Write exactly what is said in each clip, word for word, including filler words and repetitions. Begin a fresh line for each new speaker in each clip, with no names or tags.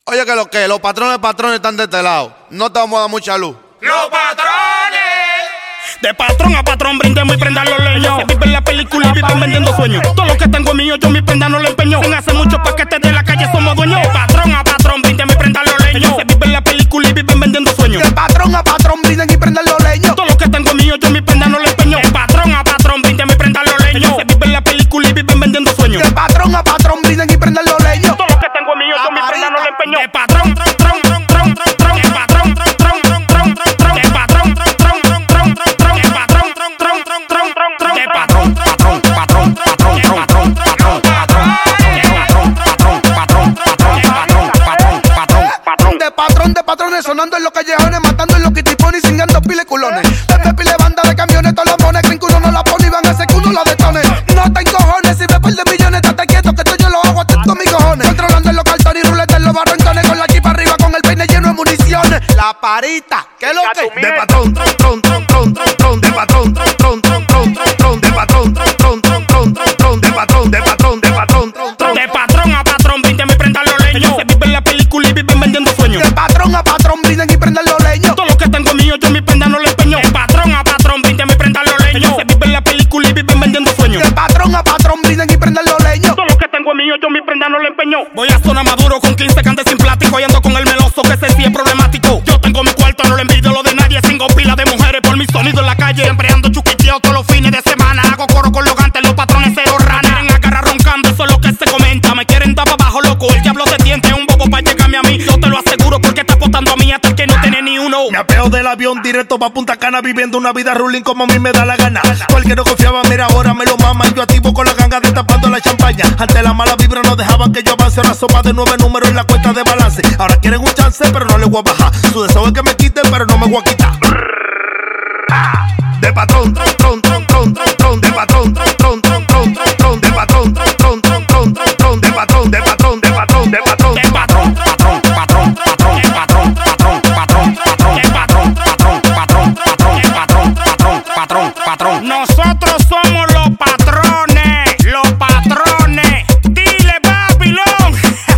Oye, que lo que, los patrones patrones están de este lado. No te vamos a dar mucha luz.
¡Los patrones!
De patrón a patrón, brindemos y prendan los leños. Se viven la película y viven vendiendo sueños. Todo lo que tengo es mío, yo mi prenda no lo empeño. Sin hacer muchos paquetes de la calle somos dueños. De patrón a patrón, brindemos y prendan los leños. Se viven la película y viven vendiendo sueños.
De patrón a patrón, brinden y prendan los leños.
Todo lo que tengo es mío, yo mi prenda no lo empeño. De patrón a patrón, brindemos y prendan los leños. Se viven la película y viven vendiendo sueños.
De patrón a patrón, brinden y prendan los leños.
Todo lo que tengo es mío, yo mi prenda no lo empeño. De patrón, tron, tron, tron, tron, tron. De patrón, tron, tron, tron, tron, tron. De patrón, tron, tron, tron, tron, tron. De patrón, tron, tron, tron, tron, tron. De patrón, patrón, patrón, patrón, patrón, patrón, patrón, patrón, patrón, patrón, patrón, patrón, patrón.
De patrón, de patrones, sonando en los callejones, matando en los kitipones, cingando pile culones. Desde pile banda de camiones, todos los mones, creen que uno no la pone y van a hacer que uno la detone. No te encojones, si ves par de millones, estate quieto que esto yo lo hago atento mis cojones. Controlando en los cartones y ruletas en los barrancones, con la chipa arriba, con el peine lleno de municiones.
La parita, ¿qué es lo que?
De patrón, tron, tron, tron, tron, tron, tron. De patrón, tron, tron, tron, tron, tron, tron. De patrón, tron, tron, tron, tron, tron, tron. De patrón, de patrón, de patrón, tron, tron.
De patrón a patrón, brindemos y prendan los leños. Se viven la película y viven vendiendo sueños.
De patrón a patrón, brinden y prendan los leños.
Todo lo que tengo es mío, yo mi prenda no lo empeño. De patrón a patrón, brindemos y prendan los leños. Se viven la película y viven vendiendo sueños.
De patrón a patrón, brinden y prendan los leños.
Todo lo que tengo es mío, yo mi prenda no lo empeño. Voy a zona maduro con quince cantes sin plástico y ando con el meloso que ese sí es problemático. Yo tengo mi cuarto, no le envidio lo de nadie. Cinco pilas de mujeres por mi sonido en la calle. Siempre ando chuquicheo todos los fines de semana. Hago coro con los gantes, los patrones cero ranas. Quieren agarrar roncando, eso es lo que se comenta. Me quieren dar para abajo, loco, el diablo se tiente. Un bobo para llegarme a mí, yo te lo aseguro porque está apostando a mí hasta el que no tiene ni uno.
Me apeo del avión directo pa' Punta Cana, viviendo una vida ruling como a mí me da la gana. Cualquiera no confiaba, mira ahora me lo mama. Y yo activo con la ganga destapando la champaña. Ante la mala vibra no dejaban que yo avance. Ahora sopa de nueve números en la cuenta de balance. Ahora quieren un chance pero no les voy a bajar. Su deseo es que me quiten pero no me voy a quitar. De patrón, tron, tron, tron, tron, tron, tron. De patrón, tron, tron, tron, tron, tron, tron. De patrón, tron, tron, tron, tron, tron, tron. De patrón, de patrón, de patrón, de patrón.
De patrón, patrón, patrón, patrón. De patrón, patrón, patrón, patrón. De patrón, patrón, patrón, patrón. De patrón, patrón, patrón, patrón. Nosotros somos los patrones, los patrones. Dile Babylon.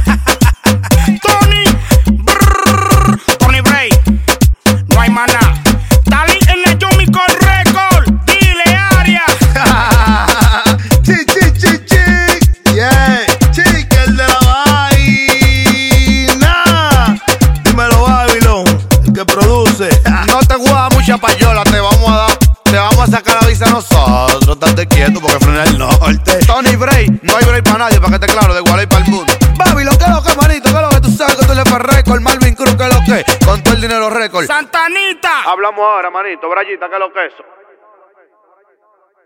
Tony, brrr, Tony Bray. No hay maná. Dale en el Yomico Record. Dile Aria.
Chi, chi, chi, chi. Yeah. Chica, el de la vaina. Dímelo, Babylon, el que produce.
No te voy a dar mucha payola, te vamos a dar, te vamos a sacar la visa a nosotros. Estate quieto porque frena el norte. Tony Bray, no hay break para nadie, para que esté claro, de Gualey para el mundo.
Babylon, ¿qué es lo que, manito? ¿Qué es lo que tú sabes que tú le fue récord? Marvin Cruz, ¿qué es lo que?
Con todo el dinero récord.
Santanita.
Hablamos ahora, manito. Brayita, ¿qué es lo que es eso?